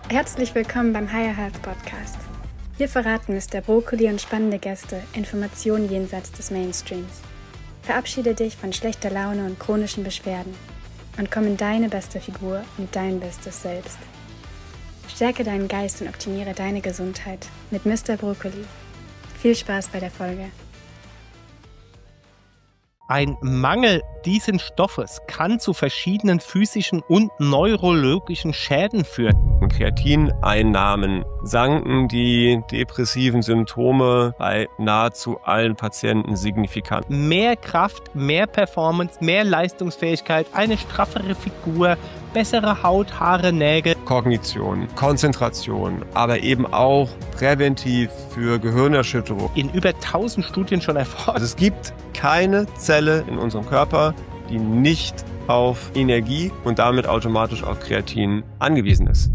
Herzlich willkommen beim Higher Health Podcast. Hier verraten Mr. Brokkoli und spannende Gäste Informationen jenseits des Mainstreams. Verabschiede dich von schlechter Laune und chronischen Beschwerden und komm in deine beste Figur und dein bestes Selbst. Stärke deinen Geist und optimiere deine Gesundheit mit Mr. Brokkoli. Viel Spaß bei der Folge. Ein Mangel dieses Stoffes kann zu verschiedenen physischen und neurologischen Schäden führen. Kreatineinnahmen sanken die depressiven Symptome bei nahezu allen Patienten signifikant. Mehr Kraft, mehr Performance, mehr Leistungsfähigkeit, eine straffere Figur, bessere Haut, Haare, Nägel. Kognition, Konzentration, aber eben auch präventiv für Gehirnerschütterung. In über 1000 Studien schon erforscht. Also es gibt keine Zelle in unserem Körper, die nicht auf Energie und damit automatisch auf Kreatin angewiesen ist.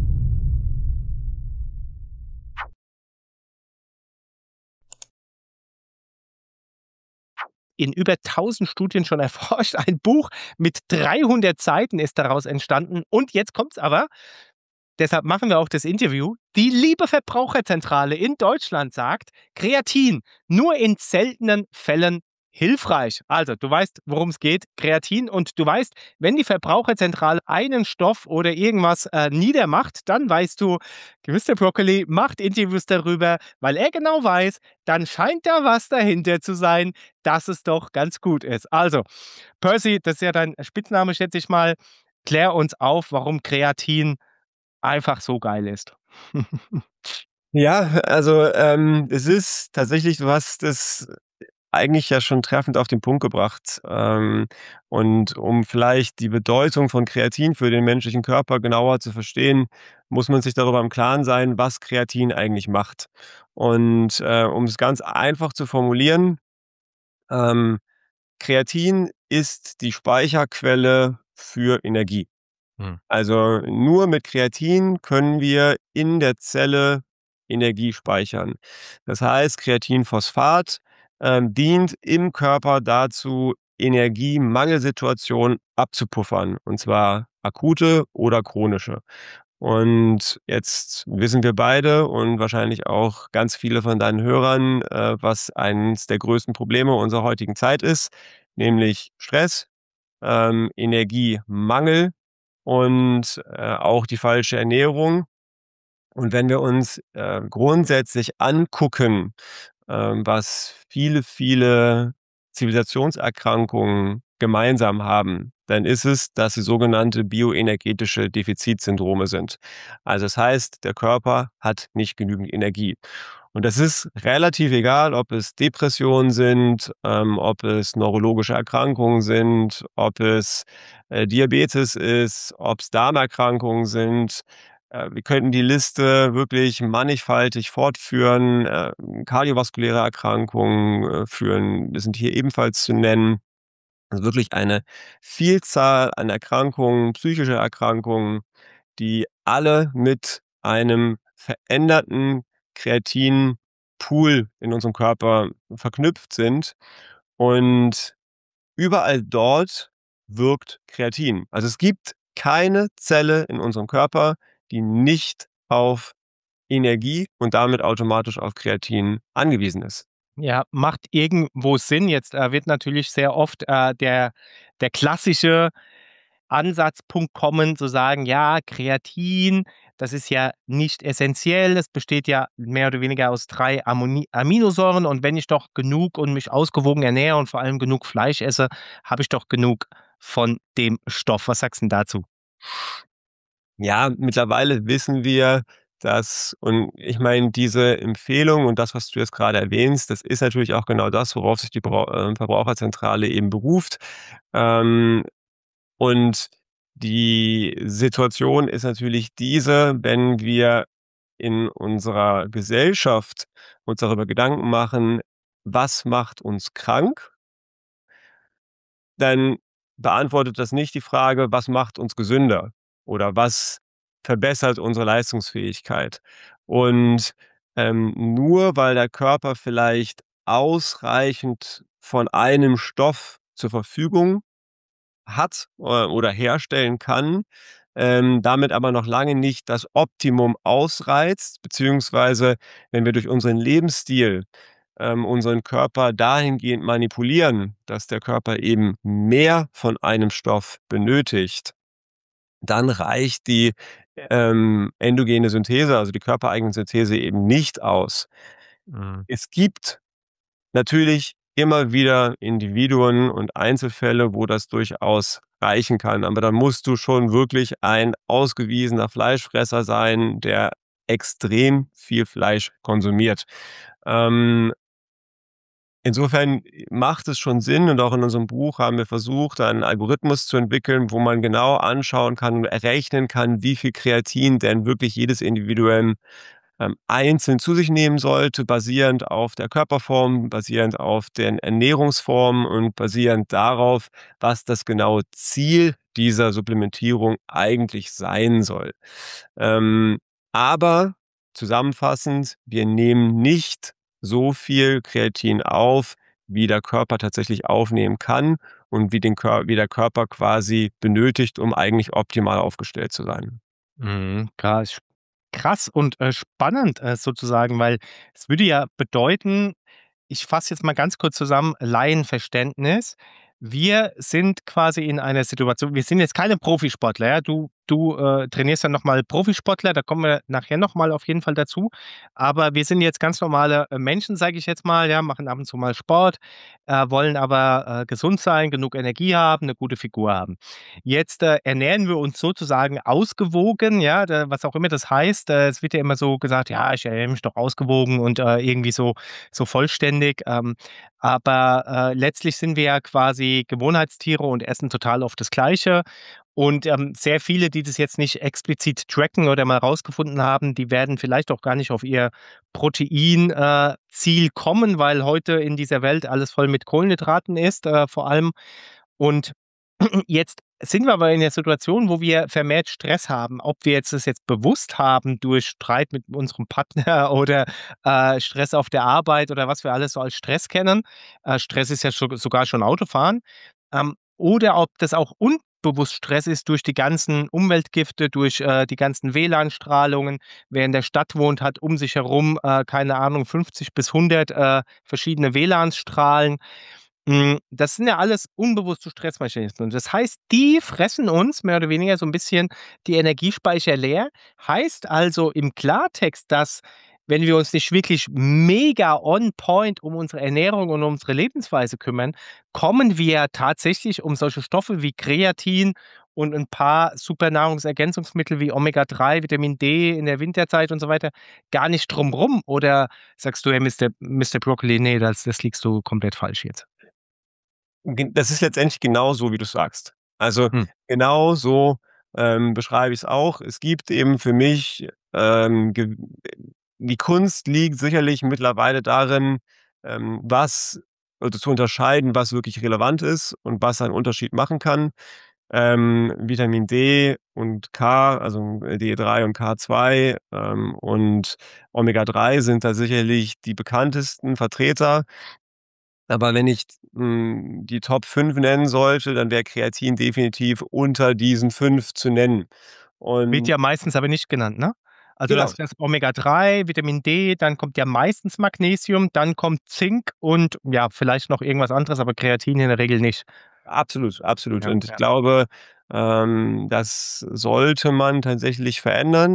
In über 1000 Studien schon erforscht. Ein Buch mit 300 Seiten ist daraus entstanden. Und jetzt kommt's aber, deshalb machen wir auch das Interview. Die liebe Verbraucherzentrale in Deutschland sagt, Kreatin nur in seltenen Fällen hilfreich. Also, du weißt, worum es geht, Kreatin. Und du weißt, wenn die Verbraucherzentrale einen Stoff oder irgendwas niedermacht, dann weißt du, Mr. Brokkoli macht Interviews darüber, weil er genau weiß, dann scheint da was dahinter zu sein, dass es doch ganz gut ist. Also, Percy, das ist ja dein Spitzname, schätze ich mal. Klär uns auf, warum Kreatin einfach so geil ist. Ja, also es ist tatsächlich, du hast es eigentlich ja schon treffend auf den Punkt gebracht. Und um vielleicht die Bedeutung von Kreatin für den menschlichen Körper genauer zu verstehen, muss man sich darüber im Klaren sein, was Kreatin eigentlich macht. Und um es ganz einfach zu formulieren, ähm, Kreatin ist die Speicherquelle für Energie. Also nur mit Kreatin können wir in der Zelle Energie speichern. Das heißt, Kreatinphosphat dient im Körper dazu, Energiemangelsituationen abzupuffern, und zwar akute oder chronische. Und jetzt wissen wir beide und wahrscheinlich auch ganz viele von deinen Hörern, was eines der größten Probleme unserer heutigen Zeit ist, nämlich Stress, Energiemangel und auch die falsche Ernährung. Und wenn wir uns grundsätzlich angucken, was viele Zivilisationserkrankungen gemeinsam haben, dann ist es, dass sie sogenannte bioenergetische Defizitsyndrome sind. Also das heißt, der Körper hat nicht genügend Energie. Und das ist relativ egal, ob es Depressionen sind, ob es neurologische Erkrankungen sind, ob es Diabetes ist, ob es Darmerkrankungen sind. Wir könnten die Liste wirklich mannigfaltig fortführen. Kardiovaskuläre Erkrankungen sind hier ebenfalls zu nennen. Also wirklich eine Vielzahl an Erkrankungen, psychische Erkrankungen, die alle mit einem veränderten Kreatinpool in unserem Körper verknüpft sind. Und überall dort wirkt Kreatin. Also es gibt keine Zelle in unserem Körper, die nicht auf Energie und damit automatisch auf Kreatin angewiesen ist. Ja, macht irgendwo Sinn. Jetzt wird natürlich sehr oft der klassische Ansatzpunkt kommen, zu sagen, ja, Kreatin, das ist ja nicht essentiell. Es besteht ja mehr oder weniger aus 3 Aminosäuren. Und wenn ich doch genug und mich ausgewogen ernähre und vor allem genug Fleisch esse, habe ich doch genug von dem Stoff. Was sagst du denn dazu? Ja, mittlerweile wissen wir, und ich meine, diese Empfehlung und das, was du jetzt gerade erwähnst, das ist natürlich auch genau das, worauf sich die Verbraucherzentrale eben beruft. Ähm, und die Situation ist natürlich diese, wenn wir in unserer Gesellschaft uns darüber Gedanken machen, was macht uns krank, dann beantwortet das nicht die Frage, was macht uns gesünder oder was verbessert unsere Leistungsfähigkeit. Und nur weil der Körper vielleicht ausreichend von einem Stoff zur Verfügung hat oder herstellen kann, damit aber noch lange nicht das Optimum ausreizt, beziehungsweise wenn wir durch unseren Lebensstil unseren Körper dahingehend manipulieren, dass der Körper eben mehr von einem Stoff benötigt, dann reicht die endogene Synthese, also die körpereigene Synthese eben nicht aus. Mhm. Es gibt natürlich immer wieder Individuen und Einzelfälle, wo das durchaus reichen kann, aber dann musst du schon wirklich ein ausgewiesener Fleischfresser sein, der extrem viel Fleisch konsumiert. Ähm, Insofern macht es schon Sinn, und auch in unserem Buch haben wir versucht, einen Algorithmus zu entwickeln, wo man genau anschauen kann und errechnen kann, wie viel Kreatin denn wirklich jedes Individuum einzeln zu sich nehmen sollte, basierend auf der Körperform, basierend auf den Ernährungsformen und basierend darauf, was das genaue Ziel dieser Supplementierung eigentlich sein soll. Ähm, aber zusammenfassend, wir nehmen nicht so viel Kreatin auf, wie der Körper tatsächlich aufnehmen kann und wie der Körper quasi benötigt, um eigentlich optimal aufgestellt zu sein. Mhm, krass und, spannend, sozusagen, weil es würde ja bedeuten, ich fasse jetzt mal ganz kurz zusammen, Laienverständnis. Wir sind quasi in einer Situation, wir sind jetzt keine Profisportler, ja? Du trainierst ja noch mal Profisportler, da kommen wir nachher noch mal auf jeden Fall dazu. Aber wir sind jetzt ganz normale, Menschen, sage ich jetzt mal, ja, machen ab und zu mal Sport, wollen aber, gesund sein, genug Energie haben, eine gute Figur haben. Jetzt, ernähren wir uns sozusagen ausgewogen, ja, was auch immer das heißt. Es wird ja immer so gesagt: „Ja, ich ernähre mich doch ausgewogen und, irgendwie so vollständig.“ aber, letztlich sind wir ja quasi Gewohnheitstiere und essen total oft das Gleiche. Und, sehr viele, die das jetzt nicht explizit tracken oder mal rausgefunden haben, die werden vielleicht auch gar nicht auf ihr Protein Ziel kommen, weil heute in dieser Welt alles voll mit Kohlenhydraten ist, vor allem. Und jetzt sind wir aber in der Situation, wo wir vermehrt Stress haben. Ob wir jetzt das jetzt bewusst haben durch Streit mit unserem Partner oder, Stress auf der Arbeit oder was wir alles so als Stress kennen. Stress ist ja sogar schon Autofahren. Oder ob das auch unbewusst Stress ist durch die ganzen Umweltgifte, durch, die ganzen WLAN-Strahlungen. Wer in der Stadt wohnt, hat um sich herum, keine Ahnung, 50 bis 100, verschiedene WLANs strahlen. Das sind ja alles unbewusste Stressmechanismen. Das heißt, die fressen uns mehr oder weniger so 'n bisschen die Energiespeicher leer. Heißt also im Klartext, dass, wenn wir uns nicht wirklich mega on point um unsere Ernährung und um unsere Lebensweise kümmern, kommen wir tatsächlich um solche Stoffe wie Kreatin und 'n paar super Nahrungsergänzungsmittel wie Omega-3, Vitamin D in der Winterzeit und so weiter gar nicht drum rum. Oder sagst du: „Hey, Mister Broccoli, ne, das liegst du komplett falsch jetzt?“ Das ist letztendlich genau so, wie du sagst. Also, Hm. genau so, beschreibe ich's auch. Es gibt eben für mich, ge die Kunst liegt sicherlich mittlerweile darin, was also zu unterscheiden, was wirklich relevant ist und was einen Unterschied machen kann. Vitamin D und K, also D3 und K2, und Omega-3 sind da sicherlich die bekanntesten Vertreter. Aber wenn ich, die Top 5 nennen sollte, dann wäre Kreatin definitiv unter diesen 5 zu nennen. Wird Und ja meistens aber nicht genannt, ne? Also, genau, das Omega-3, Vitamin D, dann kommt ja meistens Magnesium, dann kommt Zink und ja, vielleicht noch irgendwas anderes, aber Kreatin in der Regel nicht. absolut, absolut. Ja, Und ich ja. glaube, das sollte man tatsächlich verändern.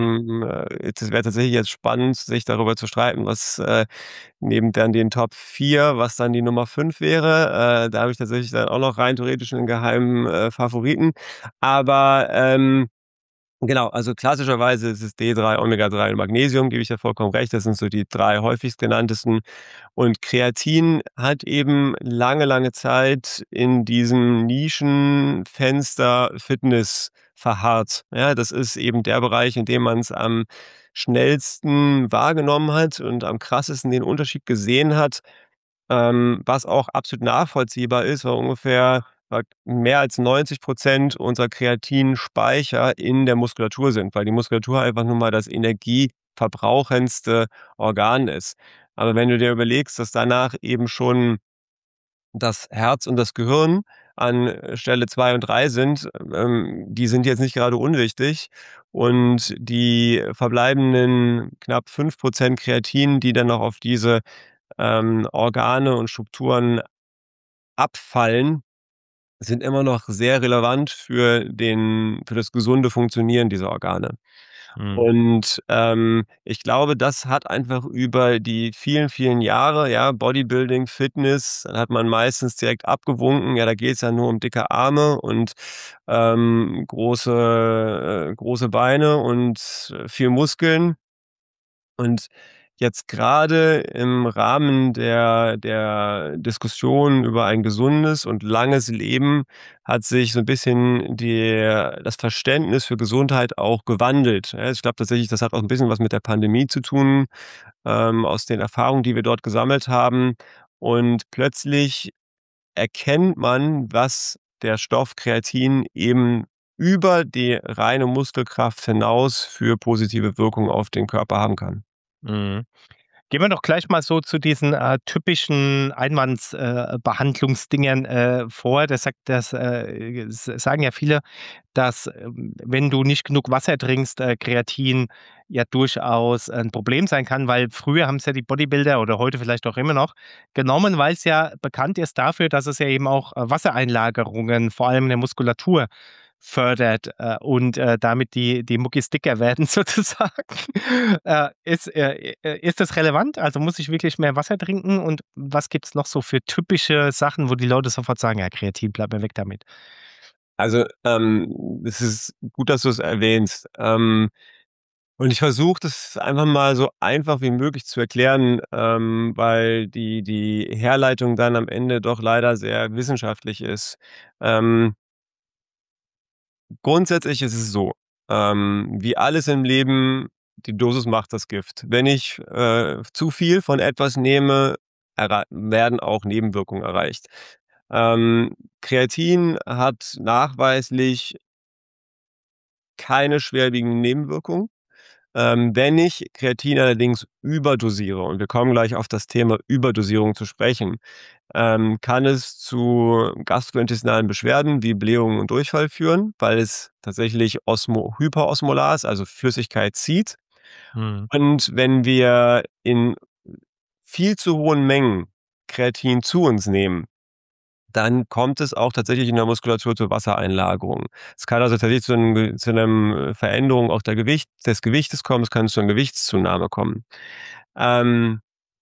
Das wäre tatsächlich jetzt spannend, sich darüber zu streiten, was, neben dann den Top 4, was dann die Nummer 5 wäre. Da habe ich tatsächlich dann auch noch rein theoretisch 'nen geheimen, Favoriten. Aber, genau, also klassischerweise ist es D3, Omega-3 und Magnesium, gebe ich dir vollkommen recht. Das sind so die 3 häufigst genanntesten. Und Kreatin hat eben lange, lange Zeit in diesem Nischenfenster Fitness verharrt. Ja, das ist eben der Bereich, in dem man es am schnellsten wahrgenommen hat und am krassesten den Unterschied gesehen hat, was auch absolut nachvollziehbar ist, weil ungefähr mehr als 90% unserer Kreatinspeicher in der Muskulatur sind, weil die Muskulatur einfach nun mal das energieverbrauchendste Organ ist. Aber wenn du dir überlegst, dass danach eben schon das Herz und das Gehirn an Stelle 2 und 3 sind, die sind jetzt nicht gerade unwichtig. Und die verbleibenden knapp 5% Kreatin, die dann noch auf diese Organe und Strukturen abfallen, sind immer noch sehr relevant für das gesunde Funktionieren dieser Organe. Mhm. Und ich glaube, das hat einfach über die vielen, vielen Jahre, ja, Bodybuilding, Fitness, dann hat man meistens direkt abgewunken, ja, da geht's ja nur um dicke Arme und große Beine und viel Muskeln. Und jetzt gerade im Rahmen der Diskussion über ein gesundes und langes Leben hat sich so ein bisschen das Verständnis für Gesundheit auch gewandelt. Ja, ich glaube tatsächlich, das hat auch ein bisschen was mit der Pandemie zu tun, aus den Erfahrungen, die wir dort gesammelt haben. Und plötzlich erkennt man, was der Stoff Kreatin eben über die reine Muskelkraft hinaus für positive Wirkung auf den Körper haben kann. Mhm. Gehen wir doch gleich mal so zu diesen typischen Einwandsbehandlungsdingern vor. Sagen ja viele, dass wenn du nicht genug Wasser trinkst, Kreatin ja durchaus ein Problem sein kann, weil früher haben es ja die Bodybuilder oder heute vielleicht auch immer noch genommen, weil es ja bekannt ist dafür, dass es ja eben auch Wassereinlagerungen, vor allem in der Muskulatur, fördert und damit die Muckis dicker werden sozusagen. Ist das relevant? Also muss ich wirklich mehr Wasser trinken? Und was gibt es noch so für typische Sachen, wo die Leute sofort sagen, ja, Kreatin, bleib mir weg damit. Also, es ist gut, dass du es erwähnst. Und ich versuche das einfach mal so einfach wie möglich zu erklären, weil die Herleitung dann am Ende doch leider sehr wissenschaftlich ist. Ähm, Grundsätzlich ist es so, wie alles im Leben, die Dosis macht das Gift. Wenn ich zu viel von etwas nehme, werden auch Nebenwirkungen erreicht. Kreatin hat nachweislich keine schwerwiegenden Nebenwirkungen. Wenn ich Kreatin allerdings überdosiere, und wir kommen gleich auf das Thema Überdosierung zu sprechen, kann es zu gastrointestinalen Beschwerden wie Blähungen und Durchfall führen, weil es tatsächlich hyperosmolar ist, also Flüssigkeit zieht. Mhm. Und wenn wir in viel zu hohen Mengen Kreatin zu uns nehmen, dann kommt es auch tatsächlich in der Muskulatur zur Wassereinlagerung. Es kann also tatsächlich zu 'nem Veränderung auch des Gewichtes kommen, es kann zu einer Gewichtszunahme kommen. Ähm,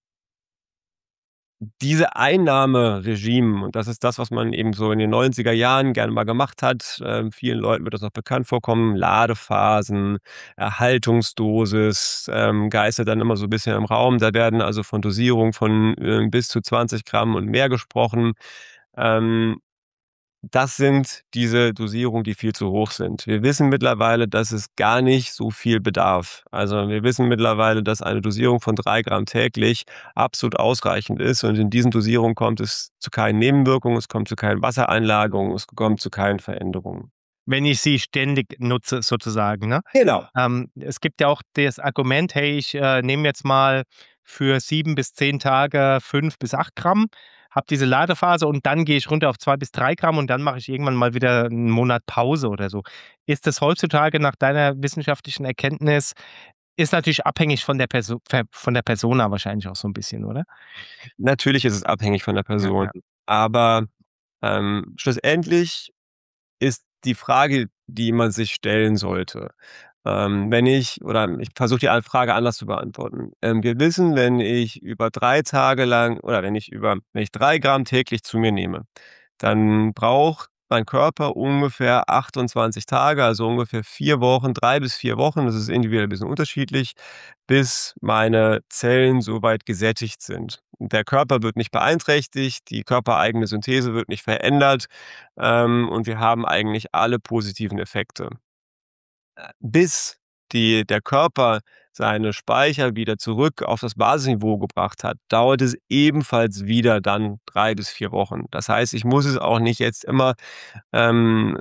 Diese Einnahmeregime, und das ist das, was man eben so in den 90er Jahren gerne mal gemacht hat, vielen Leuten wird das auch bekannt vorkommen, Ladephasen, Erhaltungsdosis, geistert dann immer so 'n bisschen im Raum. Da werden also von Dosierung von bis zu 20 Gramm und mehr gesprochen. Ähm Das sind diese Dosierungen, die viel zu hoch sind. Wir wissen mittlerweile, dass es gar nicht so viel bedarf. Also, wir wissen mittlerweile, dass eine Dosierung von 3 Gramm täglich absolut ausreichend ist, und in diesen Dosierungen kommt es zu keinen Nebenwirkungen, es kommt zu keinen Wassereinlagerungen, es kommt zu keinen Veränderungen. Wenn ich sie ständig nutze sozusagen, ne? Genau. Es gibt ja auch das Argument: „Hey, ich nehme jetzt mal für 7 bis 10 Tage 5 bis 8 Gramm, habe diese Ladephase und dann gehe ich runter auf 2 bis 3 Gramm und dann mache ich irgendwann mal wieder einen Monat Pause oder so.“ Ist das heutzutage nach deiner wissenschaftlichen Erkenntnis ist natürlich abhängig von der Persona wahrscheinlich auch so ein bisschen, oder? Natürlich ist es abhängig von der Ja, Person, ja. aber schlussendlich ist die Frage, die man sich stellen sollte. Ich versuche die Frage anders zu beantworten. Wir wissen, wenn ich über 3 Tage lang oder wenn ich 3 Gramm täglich zu mir nehme, dann braucht mein Körper ungefähr 28 Tage, also ungefähr 4 Wochen, 3 bis 4 Wochen, das ist individuell ein bisschen unterschiedlich, bis meine Zellen soweit gesättigt sind. Der Körper wird nicht beeinträchtigt, die körpereigene Synthese wird nicht verändert, und wir haben eigentlich alle positiven Effekte. Bis der Körper seine Speicher wieder zurück auf das Basisniveau gebracht hat, dauert es ebenfalls wieder dann 3 bis 4 Wochen. Das heißt, ich muss es auch nicht jetzt immer ähm,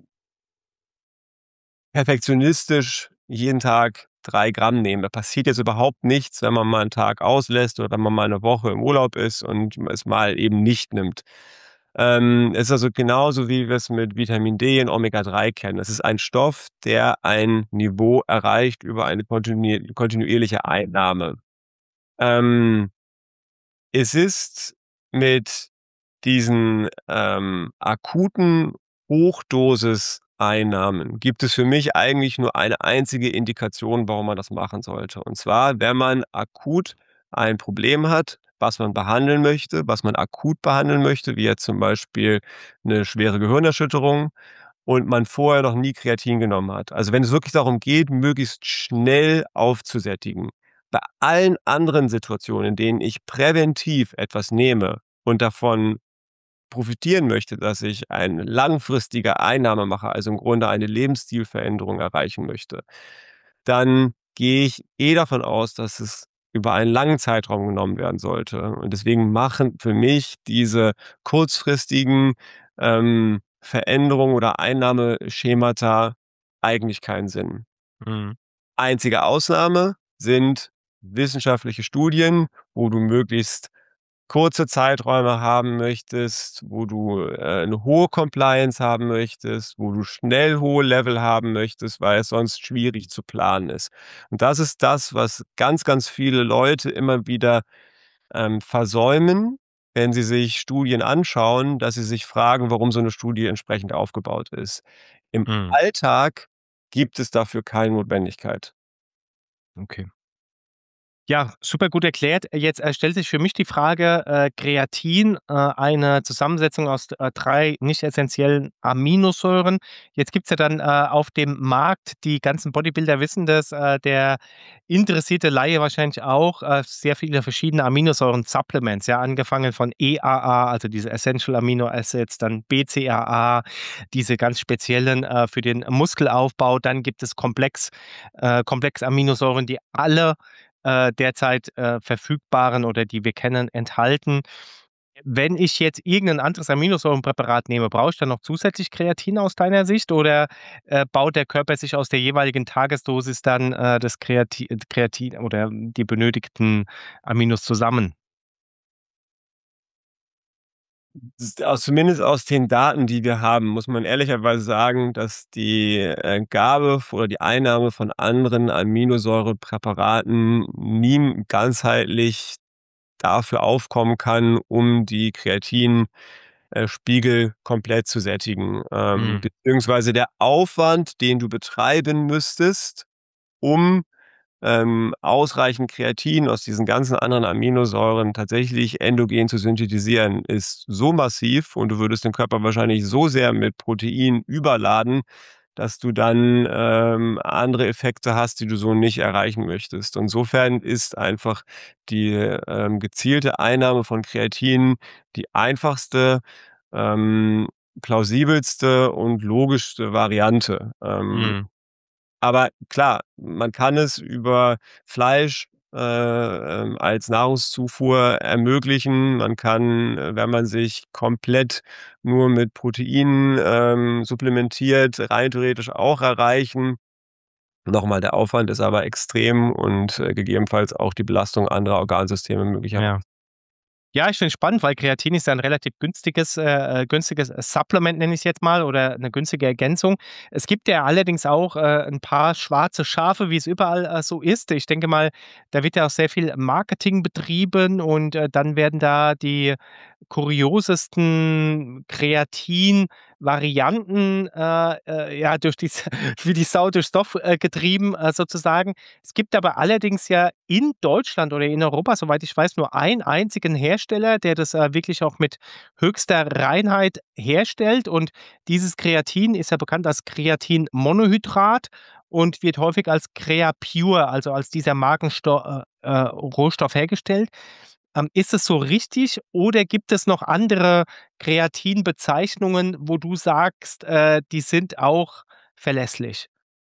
perfektionistisch jeden Tag 3 Gramm nehmen. Da passiert jetzt überhaupt nichts, wenn man mal einen Tag auslässt oder wenn man mal eine Woche im Urlaub ist und es mal eben nicht nimmt. Es ist also genauso, wie wir es mit Vitamin D und Omega-3 kennen. Es ist ein Stoff, der ein Niveau erreicht über eine kontinuierliche Einnahme. Es ist mit diesen akuten Hochdosis-Einnahmen gibt es für mich eigentlich nur eine einzige Indikation, warum man das machen sollte. Und zwar, wenn man akut ein Problem hat, was man behandeln möchte, was man akut behandeln möchte, wie jetzt zum Beispiel eine schwere Gehirnerschütterung, und man vorher noch nie Kreatin genommen hat. Also wenn es wirklich darum geht, möglichst schnell aufzusättigen. Bei allen anderen Situationen, in denen ich präventiv etwas nehme und davon profitieren möchte, dass ich eine langfristige Einnahme mache, also im Grunde eine Lebensstilveränderung erreichen möchte, dann gehe ich davon aus, dass es über einen langen Zeitraum genommen werden sollte. Und deswegen machen für mich diese kurzfristigen Veränderungen oder Einnahmeschemata eigentlich keinen Sinn. Mhm. Einzige Ausnahme sind wissenschaftliche Studien, wo du möglichst kurze Zeiträume haben möchtest, wo du 'ne hohe Compliance haben möchtest, wo du schnell hohe Level haben möchtest, weil es sonst schwierig zu planen ist. Und das ist das, was ganz, ganz viele Leute immer wieder versäumen, wenn sie sich Studien anschauen, dass sie sich fragen, warum so 'ne Studie entsprechend aufgebaut ist. Im Mhm. Alltag gibt es dafür keine Notwendigkeit. Okay. Ja, super gut erklärt. Jetzt, stellt sich für mich die Frage, Kreatin, eine Zusammensetzung aus, 3 nicht essenziellen Aminosäuren. Jetzt gibt's ja dann, auf dem Markt, die ganzen Bodybuilder wissen das, der interessierte Laie wahrscheinlich auch, sehr viele verschiedene Aminosäuren-Supplements, ja, angefangen von EAA, also diese Essential Amino Acids, dann BCAA, diese ganz speziellen, für den Muskelaufbau. Dann gibt es Komplexaminosäuren, die alle derzeit, verfügbaren oder die wir kennen, enthalten. Wenn ich jetzt irgendein anderes Aminosäurenpräparat nehme, brauche ich dann noch zusätzlich Kreatin aus deiner Sicht oder, baut der Körper sich aus der jeweiligen Tagesdosis dann, das Kreatin oder die benötigten Aminos zusammen? Zumindest aus den Daten, die wir haben, muss man ehrlicherweise sagen, dass die Gabe oder die Einnahme von anderen Aminosäurepräparaten nie ganzheitlich dafür aufkommen kann, um die Kreatin Spiegel komplett zu sättigen. Mhm. Beziehungsweise der Aufwand, den du betreiben müsstest, um ausreichend Kreatin aus diesen ganzen anderen Aminosäuren tatsächlich endogen zu synthetisieren, ist so massiv, und du würdest den Körper wahrscheinlich so sehr mit Protein überladen, dass du dann andere Effekte hast, die du so nicht erreichen möchtest. Insofern ist einfach die gezielte Einnahme von Kreatin die einfachste, ähm, plausibelste und logischste Variante. Mhm. Aber klar, man kann es über Fleisch als Nahrungszufuhr ermöglichen. Man kann, wenn man sich komplett nur mit Proteinen supplementiert, rein theoretisch auch erreichen. Nochmal, der Aufwand ist aber extrem und gegebenenfalls auch die Belastung anderer Organsysteme möglicherweise. Ja. Ja, ich finde es spannend, weil Kreatin ist ja ein relativ günstiges Supplement, nenne ich's jetzt mal, oder eine günstige Ergänzung. Es gibt ja allerdings auch, 'n paar schwarze Schafe, wie es überall, so ist. Ich denke mal, da wird ja auch sehr viel Marketing betrieben und, dann werden da die kuriosesten Kreatin-Varianten, ja, durch die wie die Sau durchs Dorf, getrieben, sozusagen. Es gibt aber allerdings ja in Deutschland oder in Europa, soweit ich weiß, nur einen einzigen Hersteller, der das, wirklich auch mit höchster Reinheit herstellt. Und dieses Kreatin ist ja bekannt als Kreatinmonohydrat und wird häufig als Creapure, also als dieser Rohstoff hergestellt. Ist es so richtig oder gibt es noch andere Kreatinbezeichnungen, wo du sagst, die sind auch verlässlich?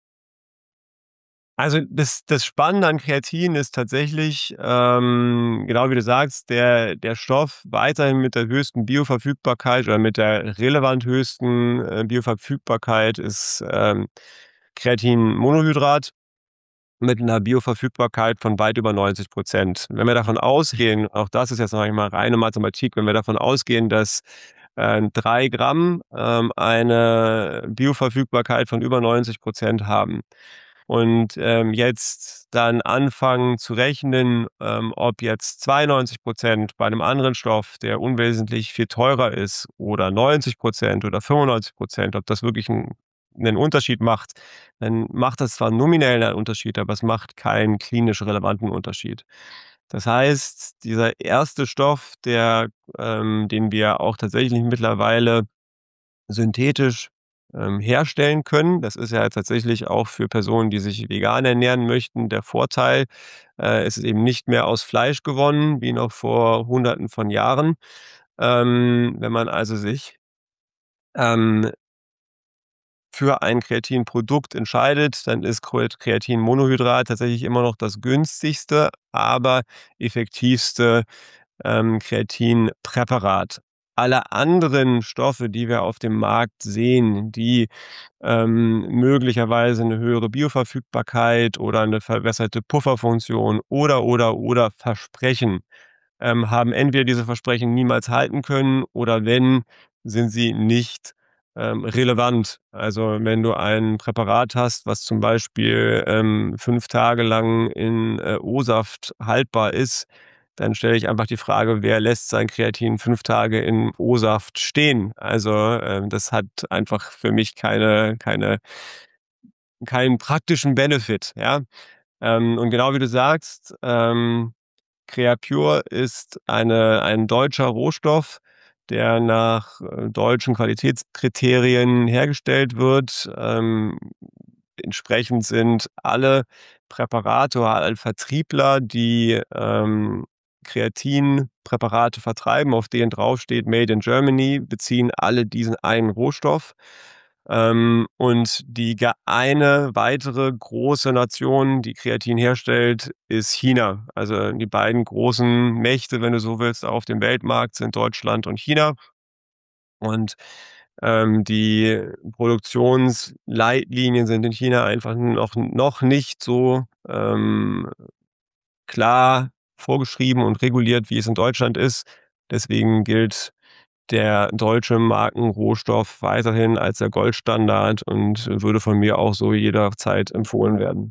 Also, das Spannende an Kreatin ist tatsächlich, genau wie du sagst, der Stoff weiterhin mit der höchsten Bioverfügbarkeit oder mit der relevant höchsten Bioverfügbarkeit ist Kreatinmonohydrat mit einer Bioverfügbarkeit von weit über 90%. Wenn wir davon ausgehen, auch das ist jetzt noch einmal reine Mathematik, wenn wir davon ausgehen, dass 3 Gramm eine Bioverfügbarkeit von über 90% haben. Und jetzt dann anfangen zu rechnen, ob jetzt 92% bei einem anderen Stoff, der unwesentlich viel teurer ist, oder 90% oder 95%, ob das wirklich einen Unterschied macht, dann macht das zwar nominell einen Unterschied, aber es macht keinen klinisch relevanten Unterschied. Das heißt, dieser erste Stoff, den wir auch tatsächlich mittlerweile synthetisch herstellen können. Das ist ja tatsächlich auch für Personen, die sich vegan ernähren möchten, der Vorteil. Es ist eben nicht mehr aus Fleisch gewonnen, wie noch vor Hunderten von Jahren. Wenn man also sich ähm, für ein Kreatinprodukt entscheidet, dann ist Kreatinmonohydrat tatsächlich immer noch das günstigste, aber effektivste Kreatinpräparat. Alle anderen Stoffe, die wir auf dem Markt sehen, die möglicherweise eine höhere Bioverfügbarkeit oder eine verbesserte Pufferfunktion oder versprechen, haben entweder diese Versprechen niemals halten können oder wenn, sind sie nicht relevant. Also wenn du ein Präparat hast, was zum Beispiel 5 Tage lang in O-Saft haltbar ist, dann stelle ich einfach die Frage, wer lässt sein Kreatin 5 Tage in O-Saft stehen? Also das hat einfach für mich keinen praktischen Benefit. Ja? Und genau wie du sagst, Creapure ist ein deutscher Rohstoff, der nach deutschen Qualitätskriterien hergestellt wird. Entsprechend sind alle Präparate oder alle Vertriebler, die Kreatinpräparate vertreiben, auf denen draufsteht Made in Germany, beziehen alle diesen einen Rohstoff. Und eine weitere große Nation, die Kreatin herstellt, ist China. Also die beiden großen Mächte, wenn du so willst, auf dem Weltmarkt sind Deutschland und China. Und die Produktionsleitlinien sind in China einfach noch nicht so klar vorgeschrieben und reguliert, wie es in Deutschland ist. Deswegen gilt der deutsche Markenrohstoff weiterhin als der Goldstandard und würde von mir auch so jederzeit empfohlen werden.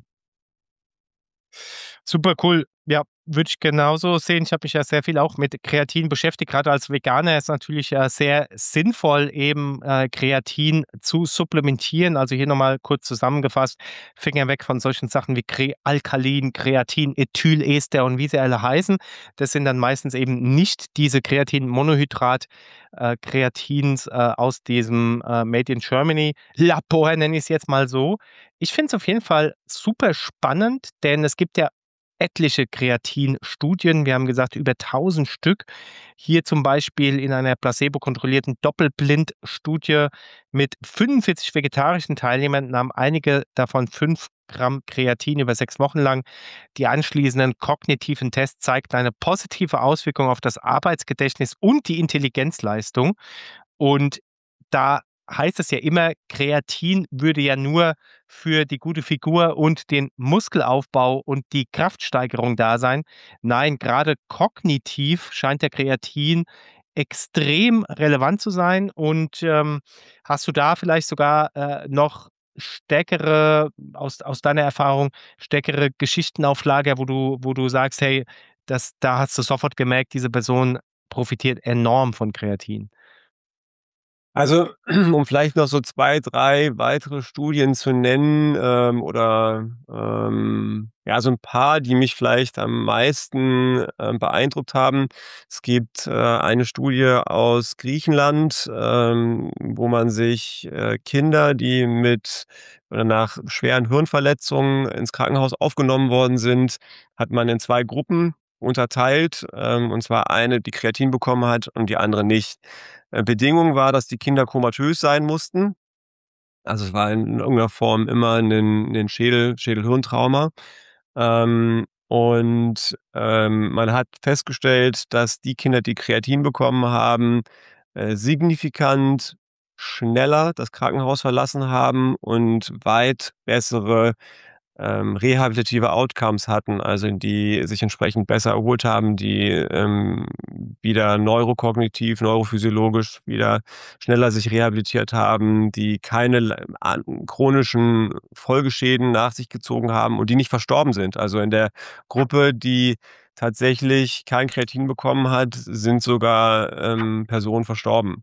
Super cool. Ja, würde ich genauso sehen. Ich habe mich ja sehr viel auch mit Kreatin beschäftigt. Gerade als Veganer ist natürlich sehr sinnvoll, eben Kreatin zu supplementieren. Also hier nochmal kurz zusammengefasst: Finger weg von solchen Sachen wie Alkalin, Kreatin, Ethylester und wie sie alle heißen. Das sind dann meistens eben nicht diese Kreatinmonohydrat Kreatins aus diesem Made in Germany Labor, nenne ich es jetzt mal so. Ich finde es auf jeden Fall super spannend, denn es gibt ja etliche Kreatinstudien. Wir haben gesagt, über 1.000 Stück. Hier zum Beispiel in einer placebo-kontrollierten Doppelblindstudie mit 45 vegetarischen Teilnehmern nahmen einige davon 5 Gramm Kreatin über 6 Wochen lang. Die anschließenden kognitiven Tests zeigten eine positive Auswirkung auf das Arbeitsgedächtnis und die Intelligenzleistung. Und da heißt es ja immer, Kreatin würde ja nur für die gute Figur und den Muskelaufbau und die Kraftsteigerung da sein. Nein, gerade kognitiv scheint der Kreatin extrem relevant zu sein. Und hast du da vielleicht sogar noch stärkere, aus deiner Erfahrung, stärkere Geschichten auf Lager, wo du sagst, hey, da hast du sofort gemerkt, diese Person profitiert enorm von Kreatin? Also, um vielleicht noch so 2, 3 weitere Studien zu nennen, ja, so ein paar, die mich vielleicht am meisten beeindruckt haben. Es gibt eine Studie aus Griechenland, wo man sich Kinder, die mit oder nach schweren Hirnverletzungen ins Krankenhaus aufgenommen worden sind, hat man in 2 Gruppen unterteilt, und zwar eine, die Kreatin bekommen hat und die andere nicht. Bedingung war, dass die Kinder komatös sein mussten. Also, es war in irgendeiner Form immer 'nen Schädel-Hirntrauma. Man hat festgestellt, dass die Kinder, die Kreatin bekommen haben, signifikant schneller das Krankenhaus verlassen haben und weit bessere rehabilitative Outcomes hatten, also die sich entsprechend besser erholt haben, die wieder neurokognitiv, neurophysiologisch wieder schneller sich rehabilitiert haben, die keine chronischen Folgeschäden nach sich gezogen haben und die nicht verstorben sind. Also in der Gruppe, die tatsächlich kein Kreatin bekommen hat, sind sogar Personen verstorben.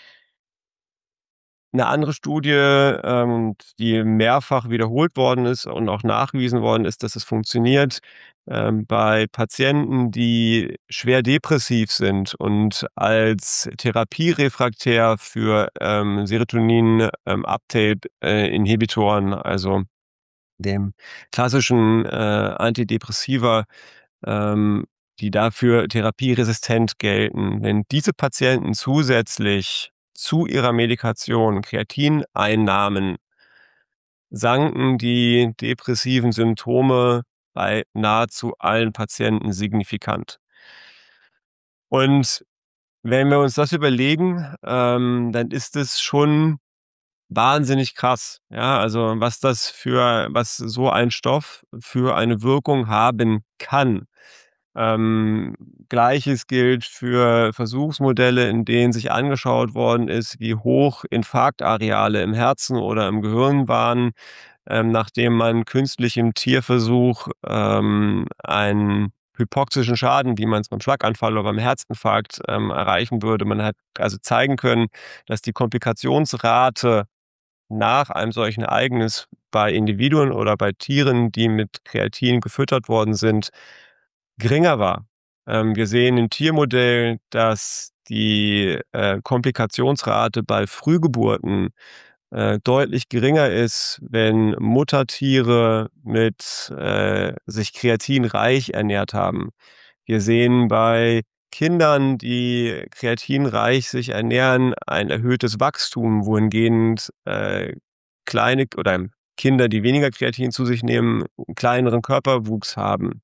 Eine andere Studie, die mehrfach wiederholt worden ist und auch nachgewiesen worden ist, dass es funktioniert, bei Patienten, die schwer depressiv sind und als therapierefraktär für Serotonin Uptake Inhibitoren, also dem klassischen Antidepressiva, die dafür therapieresistent gelten. Wenn diese Patienten zusätzlich zu ihrer Medikation Kreatin einnahmen, sanken die depressiven Symptome bei nahezu allen Patienten signifikant. Und wenn wir uns das überlegen, dann ist es schon wahnsinnig krass. Ja, also was so ein Stoff für eine Wirkung haben kann. Ähm, Gleiches gilt für Versuchsmodelle, in denen sich angeschaut worden ist, wie hoch Infarktareale im Herzen oder im Gehirn waren, nachdem man künstlich im Tierversuch einen hypoxischen Schaden, wie man es beim Schlaganfall oder beim Herzinfarkt erreichen würde. Man hat also zeigen können, dass die Komplikationsrate nach einem solchen Ereignis bei Individuen oder bei Tieren, die mit Kreatin gefüttert worden sind, geringer war. Wir sehen im Tiermodell, dass die Komplikationsrate bei Frühgeburten deutlich geringer ist, wenn Muttertiere mit sich kreatinreich ernährt haben. Wir sehen bei Kindern, die kreatinreich sich ernähren, ein erhöhtes Wachstum, wohingegen kleine oder Kinder, die weniger Kreatin zu sich nehmen, einen kleineren Körperwuchs haben.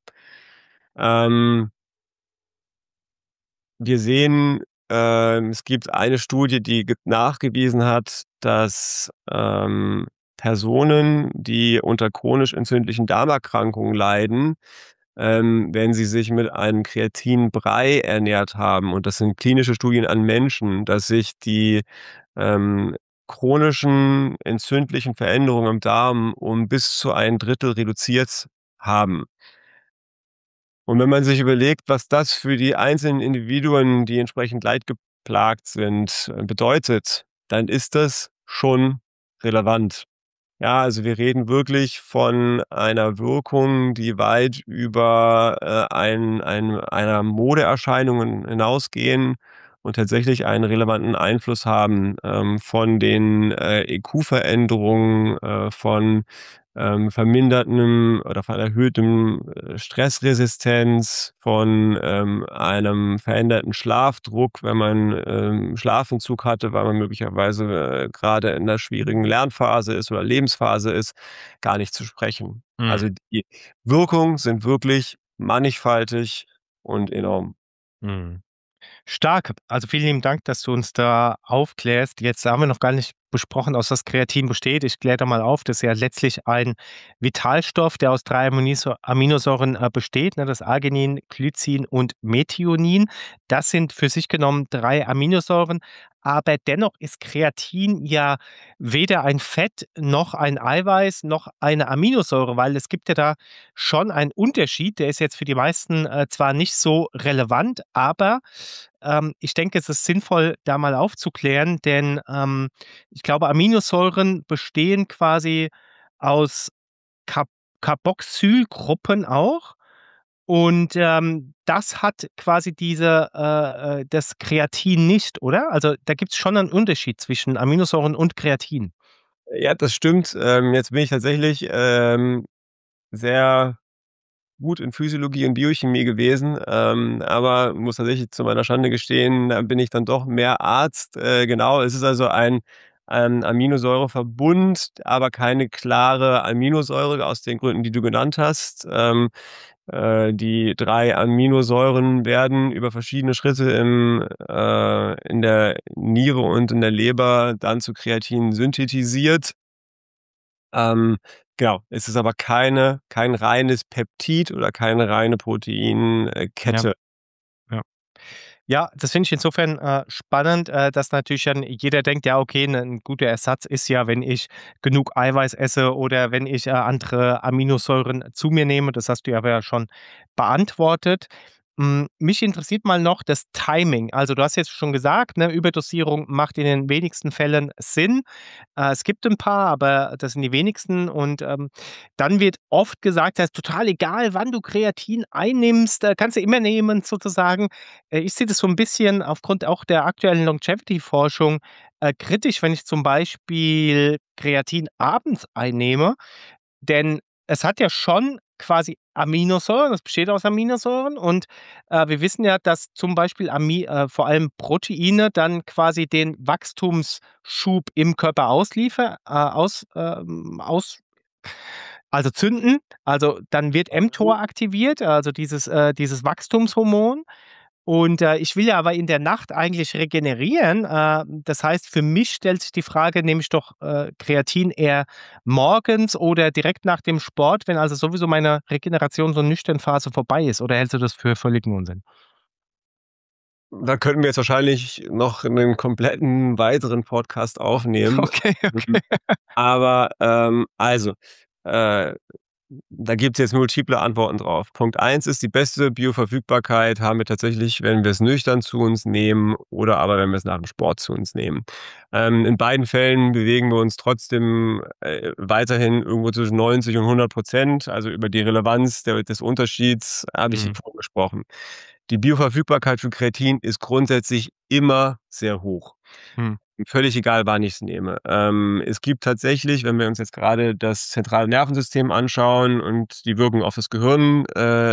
Wir sehen, es gibt eine Studie, die nachgewiesen hat, dass Personen, die unter chronisch entzündlichen Darmerkrankungen leiden, wenn sie sich mit einem Kreatinbrei ernährt haben, und das sind klinische Studien an Menschen, dass sich die chronischen entzündlichen Veränderungen im Darm um bis zu 1/3 reduziert haben. Und wenn man sich überlegt, was das für die einzelnen Individuen, die entsprechend leidgeplagt sind, bedeutet, dann ist das schon relevant. Ja, also wir reden wirklich von einer Wirkung, die weit über einer Modeerscheinung hinausgehen und tatsächlich einen relevanten Einfluss haben, von den EQ-Veränderungen, von vermindertem oder von erhöhtem Stressresistenz, von einem veränderten Schlafdruck, wenn man Schlafentzug hatte, weil man möglicherweise gerade in einer schwierigen Lernphase ist oder Lebensphase ist, gar nicht zu sprechen. Also die Wirkungen sind wirklich mannigfaltig und enorm. Mhm. Stark. Also vielen lieben Dank, dass du uns da aufklärst. Jetzt haben wir noch gar nicht besprochen, aus was Kreatin besteht. Ich kläre da mal auf. Das ist ja letztlich ein Vitalstoff, der aus 3 Aminosäuren besteht, ne, das Arginin, Glycin und Methionin. Das sind für sich genommen 3 Aminosäuren. Aber dennoch ist Kreatin ja weder ein Fett noch ein Eiweiß noch eine Aminosäure, weil es gibt ja da schon einen Unterschied. Der ist jetzt für die meisten zwar nicht so relevant, aber ich denke, es ist sinnvoll, da mal aufzuklären, denn ich glaube, Aminosäuren bestehen quasi aus Carboxylgruppen auch. Und das hat quasi das Kreatin nicht, oder? Also da gibt es schon einen Unterschied zwischen Aminosäuren und Kreatin. Ja, das stimmt. Jetzt bin ich tatsächlich sehr gut in Physiologie und Biochemie gewesen, aber muss tatsächlich zu meiner Schande gestehen, da bin ich dann doch mehr Arzt. Genau, es ist also ein Aminosäureverbund, aber keine klare Aminosäure aus den Gründen, die du genannt hast. Die 3 Aminosäuren werden über verschiedene Schritte in der Niere und in der Leber dann zu Kreatin synthetisiert. Genau, es ist aber kein reines Peptid oder keine reine Ja, Proteinkette. ja. Ja, das finde ich insofern spannend, dass natürlich dann jeder denkt, ja, okay, 'n guter Ersatz ist ja, wenn ich genug Eiweiß esse oder wenn ich andere Aminosäuren zu mir nehme. Das hast du ja aber ja schon beantwortet. Mich interessiert mal noch das Timing. Also, du hast jetzt schon gesagt, ne, Überdosierung macht in den wenigsten Fällen Sinn. Es gibt ein paar, aber das sind die wenigsten und, dann wird oft gesagt, es ist total egal, wann du Kreatin einnimmst, kannst du immer nehmen sozusagen. Ich sehe das so ein bisschen aufgrund auch der aktuellen Longevity-Forschung, kritisch, wenn ich zum Beispiel Kreatin abends einnehme, denn es hat ja schon quasi Aminosäuren, es besteht aus Aminosäuren und, wir wissen ja, dass zum Beispiel vor allem Proteine dann quasi den Wachstumsschub im Körper also zünden. Also, dann wird mTOR aktiviert, also dieses Wachstumshormon. Und, ich will ja aber in der Nacht eigentlich regenerieren. Das heißt, für mich stellt sich die Frage, nehme ich doch, Kreatin eher morgens oder direkt nach dem Sport, wenn also sowieso meine Regenerations und Nüchternphase vorbei ist, oder hältst du das für völligen Unsinn? Da könnten wir jetzt wahrscheinlich noch einen kompletten weiteren Podcast aufnehmen. Okay, Mhm. okay. Aber, äh, da gibt's jetzt multiple Antworten drauf. Punkt eins ist, die beste Bioverfügbarkeit haben wir tatsächlich, wenn wir es nüchtern zu uns nehmen oder aber wenn wir es nach dem Sport zu uns nehmen. In beiden Fällen bewegen wir uns trotzdem, weiterhin irgendwo zwischen 90 und 100%. Also, über die Relevanz des Unterschieds habe ich Mhm, vorhin gesprochen. Die Bioverfügbarkeit für Kreatin ist grundsätzlich immer sehr hoch. mhm, Völlig egal, wann ich's nehme. Es gibt tatsächlich, wenn wir uns jetzt gerade das zentrale Nervensystem anschauen und die Wirkung auf das Gehirn,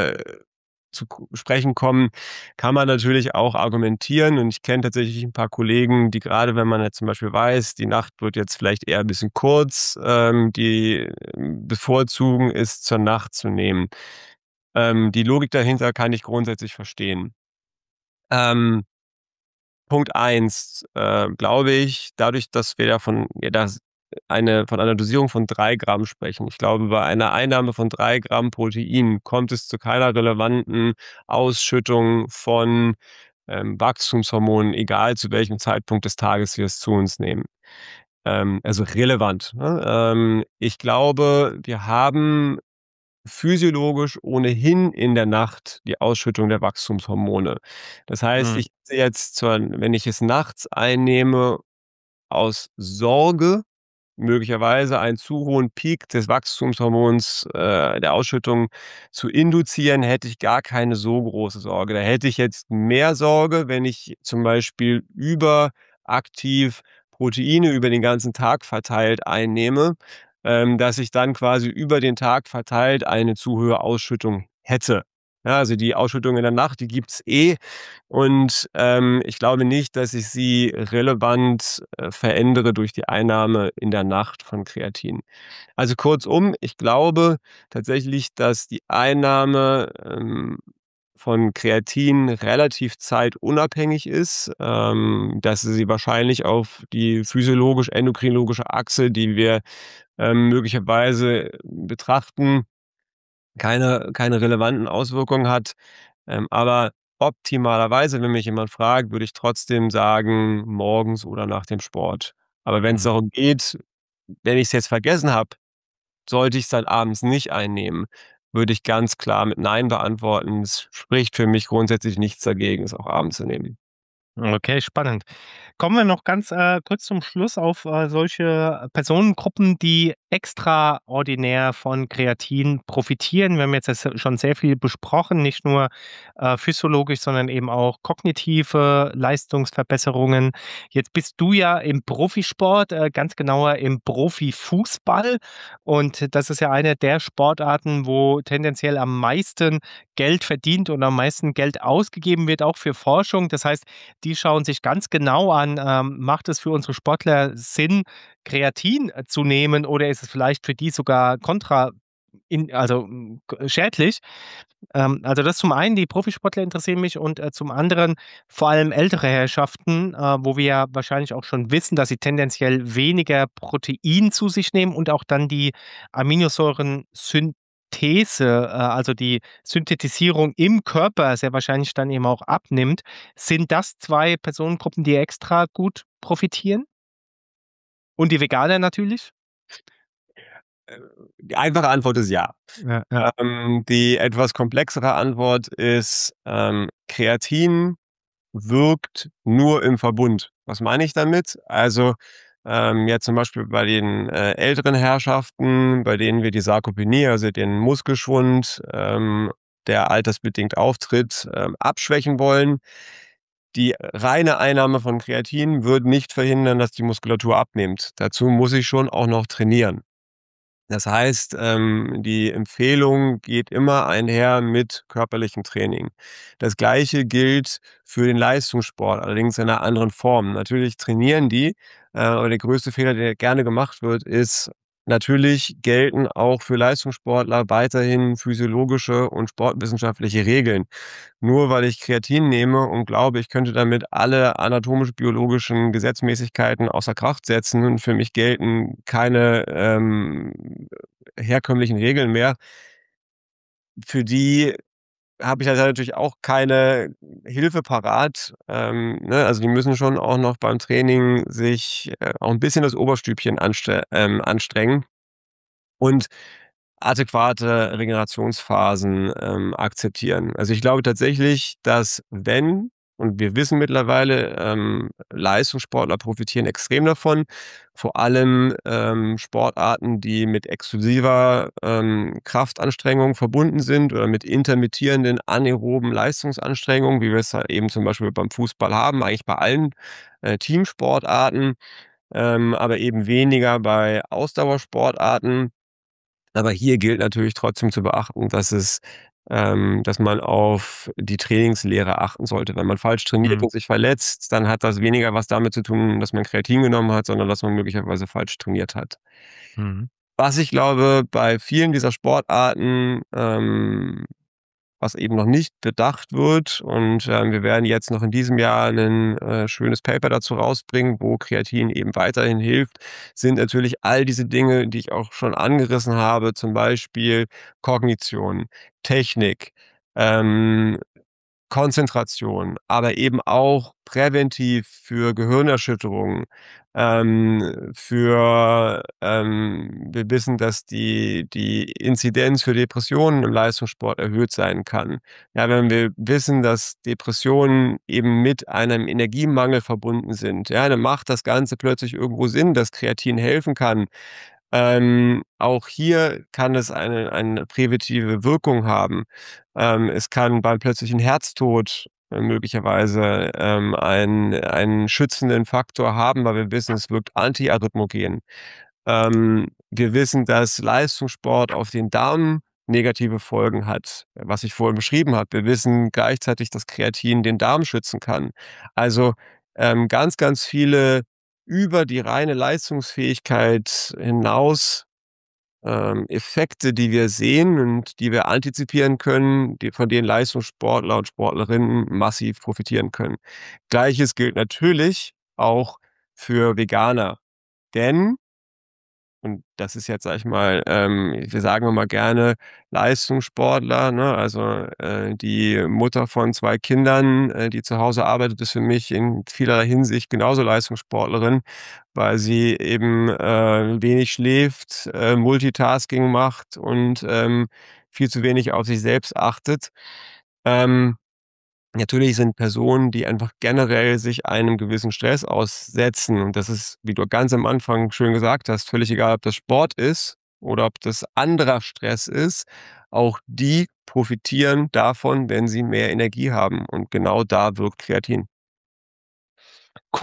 zu sprechen kommen, kann man natürlich auch argumentieren. Und ich kenne tatsächlich ein paar Kollegen, die gerade, wenn man jetzt zum Beispiel weiß, die Nacht wird jetzt vielleicht eher ein bisschen kurz, die bevorzugen es, zur Nacht zu nehmen. Die Logik dahinter kann ich grundsätzlich verstehen. Ähm, Punkt eins, glaube ich, dadurch, dass wir von einer Dosierung von 3 Gramm sprechen. Ich glaube, bei einer Einnahme von 3 Gramm Protein kommt es zu keiner relevanten Ausschüttung von, Wachstumshormonen, egal zu welchem Zeitpunkt des Tages wir es zu uns nehmen. Also relevant, ne? Ich glaube, wir haben physiologisch ohnehin in der Nacht die Ausschüttung der Wachstumshormone. Das heißt, mhm, ich jetzt wenn ich es nachts einnehme, aus Sorge, möglicherweise einen zu hohen Peak des Wachstumshormons, der Ausschüttung zu induzieren, hätte ich gar keine so große Sorge. Da hätte ich jetzt mehr Sorge, wenn ich zum Beispiel überaktiv Proteine über den ganzen Tag verteilt einnehme, dass ich dann quasi über den Tag verteilt eine zu hohe Ausschüttung hätte. Ja, also die Ausschüttung in der Nacht, die gibt's eh. Und, ich glaube nicht, dass ich sie relevant, verändere durch die Einnahme in der Nacht von Kreatin. Also kurzum, ich glaube tatsächlich, dass die Einnahme, von Kreatin relativ zeitunabhängig ist, dass sie wahrscheinlich auf die physiologisch-endokrinologische Achse, die wir, möglicherweise betrachten, keine relevanten Auswirkungen hat. Aber optimalerweise, wenn mich jemand fragt, würde ich trotzdem sagen, morgens oder nach dem Sport. Aber wenn's mhm. darum geht, wenn ich's jetzt vergessen habe, sollte ich's dann abends nicht einnehmen, würde ich ganz klar mit „Nein" beantworten. Es spricht für mich grundsätzlich nichts dagegen, es auch abends zu nehmen. Okay, spannend. Kommen wir noch ganz, kurz zum Schluss auf, solche Personengruppen, die extraordinär von Kreatin profitieren. Wir haben jetzt das schon sehr viel besprochen, nicht nur, physiologisch, sondern eben auch kognitive Leistungsverbesserungen. Jetzt bist du ja im Profisport, ganz genauer im Profifußball und das ist ja eine der Sportarten, wo tendenziell am meisten Geld verdient und am meisten Geld ausgegeben wird, auch für Forschung. Das heißt, die schauen sich ganz genau an, macht es für unsere Sportler Sinn, Kreatin zu nehmen oder ist es vielleicht für die sogar kontraproduktiv? schädlich. Also das zum einen, die Profisportler interessieren mich und zum anderen vor allem ältere Herrschaften, wo wir ja wahrscheinlich auch schon wissen, dass sie tendenziell weniger Protein zu sich nehmen und auch dann die Aminosäuren-Synthese, also die Synthetisierung im Körper sehr wahrscheinlich dann eben auch abnimmt. Sind das zwei Personengruppen, die extra gut profitieren? Und die Veganer natürlich? Die einfache Antwort ist ja. Ja, ja. Die etwas komplexere Antwort ist, Kreatin wirkt nur im Verbund. Was meine ich damit? Also jetzt zum Beispiel bei den älteren Herrschaften, bei denen wir die Sarkopenie, also den Muskelschwund, der altersbedingt auftritt, abschwächen wollen. Die reine Einnahme von Kreatin würde nicht verhindern, dass die Muskulatur abnimmt. Dazu muss ich schon auch noch trainieren. Das heißt, die Empfehlung geht immer einher mit körperlichem Training. Das Gleiche gilt für den Leistungssport, allerdings in einer anderen Form. Natürlich trainieren die, aber der größte Fehler, der gerne gemacht wird, ist, natürlich gelten auch für Leistungssportler weiterhin physiologische und sportwissenschaftliche Regeln. Nur weil ich Kreatin nehme und glaube, ich könnte damit alle anatomisch-biologischen Gesetzmäßigkeiten außer Kraft setzen und für mich gelten keine herkömmlichen Regeln mehr, für die habe ich halt natürlich auch keine Hilfe parat. Ne? Also die müssen schon auch noch beim Training sich auch ein bisschen das Oberstübchen anstrengen und adäquate Regenerationsphasen akzeptieren. Also ich glaube tatsächlich, dass wenn, und wir wissen mittlerweile, Leistungssportler profitieren extrem davon, vor allem Sportarten, die mit exklusiver Kraftanstrengung verbunden sind oder mit intermittierenden anaeroben Leistungsanstrengungen, wie wir es halt eben zum Beispiel beim Fußball haben, eigentlich bei allen Teamsportarten, aber eben weniger bei Ausdauersportarten. Aber hier gilt natürlich trotzdem zu beachten, dass man auf die Trainingslehre achten sollte. Wenn man falsch trainiert Mhm. und sich verletzt, dann hat das weniger was damit zu tun, dass man Kreatin genommen hat, sondern dass man möglicherweise falsch trainiert hat. Mhm. Was ich glaube, bei vielen dieser Sportarten, was eben noch nicht bedacht wird, und wir werden jetzt noch in diesem Jahr ein schönes Paper dazu rausbringen, wo Kreatin eben weiterhin hilft, sind natürlich all diese Dinge, die ich auch schon angerissen habe, zum Beispiel Kognition, Technik, ähm, Konzentration, aber eben auch präventiv für Gehirnerschütterungen, wir wissen, dass die Inzidenz für Depressionen im Leistungssport erhöht sein kann. Ja, wenn wir wissen, dass Depressionen eben mit einem Energiemangel verbunden sind, ja, dann macht das Ganze plötzlich irgendwo Sinn, dass Kreatin helfen kann. Auch hier kann es eine präventive Wirkung haben. Es kann beim plötzlichen Herztod möglicherweise einen schützenden Faktor haben, weil wir wissen, es wirkt antiarrhythmogen. Wir wissen, dass Leistungssport auf den Darm negative Folgen hat, was ich vorhin beschrieben habe. Wir wissen gleichzeitig, dass Kreatin den Darm schützen kann. Also ganz, ganz viele über die reine Leistungsfähigkeit hinaus Effekte, die wir sehen und die wir antizipieren können, von denen Leistungssportler und Sportlerinnen massiv profitieren können. Gleiches gilt natürlich auch für Veganer, denn, und das ist jetzt, sage ich mal, wir sagen immer gerne Leistungssportler, ne? Also die Mutter von 2 Kindern, die zu Hause arbeitet, ist für mich in vielerlei Hinsicht genauso Leistungssportlerin, weil sie eben wenig schläft, Multitasking macht und viel zu wenig auf sich selbst achtet. Ähm, Natürlich sind Personen, die einfach generell sich einem gewissen Stress aussetzen, und das ist, wie du ganz am Anfang schön gesagt hast, völlig egal, ob das Sport ist oder ob das anderer Stress ist, auch die profitieren davon, wenn sie mehr Energie haben, und genau da wirkt Kreatin. Cool.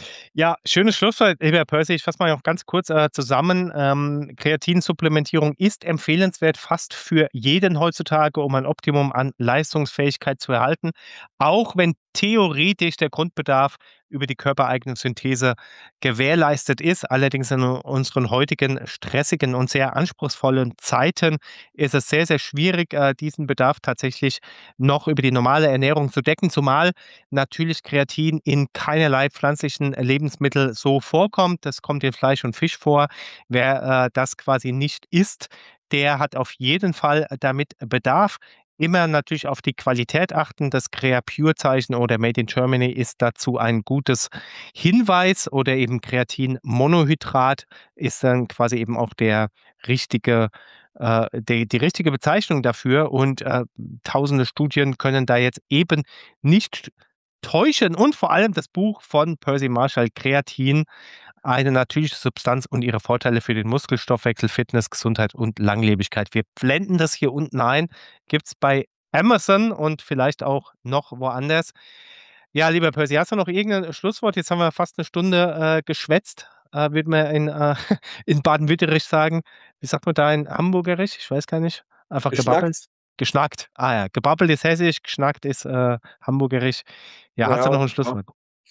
Ja, schönes Schlusswort, lieber Percy. Ich fasse mal noch ganz kurz zusammen. Kreatinsupplementierung ist empfehlenswert fast für jeden heutzutage, um ein Optimum an Leistungsfähigkeit zu erhalten, auch wenn theoretisch der Grundbedarf über die körpereigene Synthese gewährleistet ist. Allerdings in unseren heutigen stressigen und sehr anspruchsvollen Zeiten ist es sehr, sehr schwierig, diesen Bedarf tatsächlich noch über die normale Ernährung zu decken, zumal natürlich Kreatin in keinerlei pflanzlichen Lebensmittel so vorkommt. Das kommt in Fleisch und Fisch vor. Wer das quasi nicht isst, der hat auf jeden Fall damit Bedarf. Immer natürlich auf die Qualität achten. Das Creapure-Zeichen oder Made in Germany ist dazu ein gutes Hinweis, oder eben Kreatinmonohydrat ist dann quasi eben auch der richtige die richtige Bezeichnung dafür, und tausende Studien können da jetzt eben nicht täuschen, und vor allem das Buch von Percy Marshall, Kreatin, eine natürliche Substanz und ihre Vorteile für den Muskelstoffwechsel, Fitness, Gesundheit und Langlebigkeit. Wir blenden das hier unten ein, gibt's bei Amazon und vielleicht auch noch woanders. Ja, lieber Percy, hast du noch irgendein Schlusswort? Jetzt haben wir fast eine Stunde geschwätzt, würde man in Baden-Württemberg sagen. Wie sagt man da in Hamburgerisch? Ich weiß gar nicht. Einfach gebabbelt? Geschnackt. Geschnackt. Ah ja, gebabbelt ist Hessisch, geschnackt ist Hamburgerisch. Ja, hast du noch Ja, ein Schlusswort?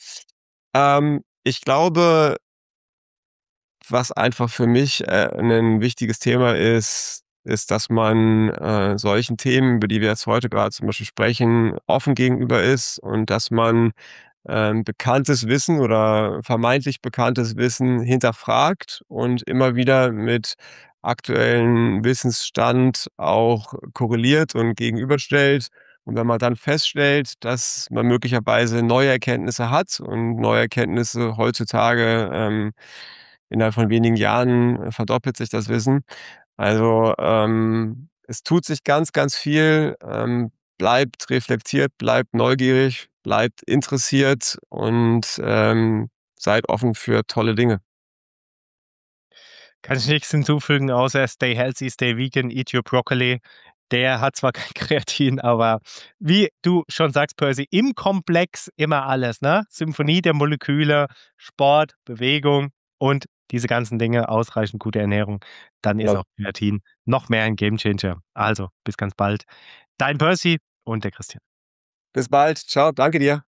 ich glaube, was einfach für mich 'nen wichtiges Thema ist, dass man solchen Themen, über die wir jetzt heute gerade zum Beispiel sprechen, offen gegenüber ist und dass man bekanntes Wissen oder vermeintlich bekanntes Wissen hinterfragt und immer wieder mit aktuellen Wissensstand auch korreliert und gegenüberstellt. Und wenn man dann feststellt, dass man möglicherweise neue Erkenntnisse hat und neue Erkenntnisse heutzutage, innerhalb von wenigen Jahren verdoppelt sich das Wissen. Also, es tut sich ganz, ganz viel. Bleibt reflektiert, bleibt neugierig, bleibt interessiert und seid offen für tolle Dinge. Kann ich nichts hinzufügen, außer stay healthy, stay vegan, eat your broccoli. Der hat zwar kein Kreatin, aber wie du schon sagst, Percy, im Komplex immer alles, ne? Symphonie der Moleküle, Sport, Bewegung und diese ganzen Dinge, ausreichend gute Ernährung. Dann ist Ja, auch Kreatin noch mehr ein Gamechanger. Also, bis ganz bald. Dein Percy und der Christian. bis bald. Ciao, danke dir.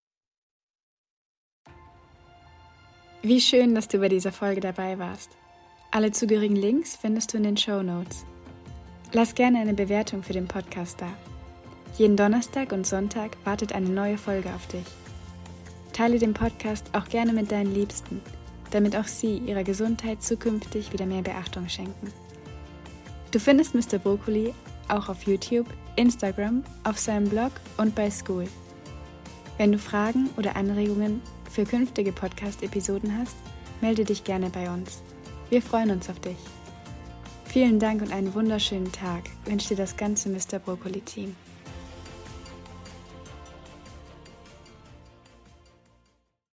Wie schön, dass du bei dieser Folge dabei warst. Alle zugehörigen Links findest du in den Shownotes. Lass gerne eine Bewertung für den Podcast da. Jeden Donnerstag und Sonntag wartet eine neue Folge auf dich. Teile den Podcast auch gerne mit deinen Liebsten, damit auch sie ihrer Gesundheit zukünftig wieder mehr Beachtung schenken. Du findest Mr. Brokkoli auch auf YouTube, Instagram, auf seinem Blog und bei School. Wenn du Fragen oder Anregungen für künftige Podcast-Episoden hast, melde dich gerne bei uns. Wir freuen uns auf dich. Vielen Dank und einen wunderschönen Tag wünscht dir das ganze Mr. Brokkoli-Team.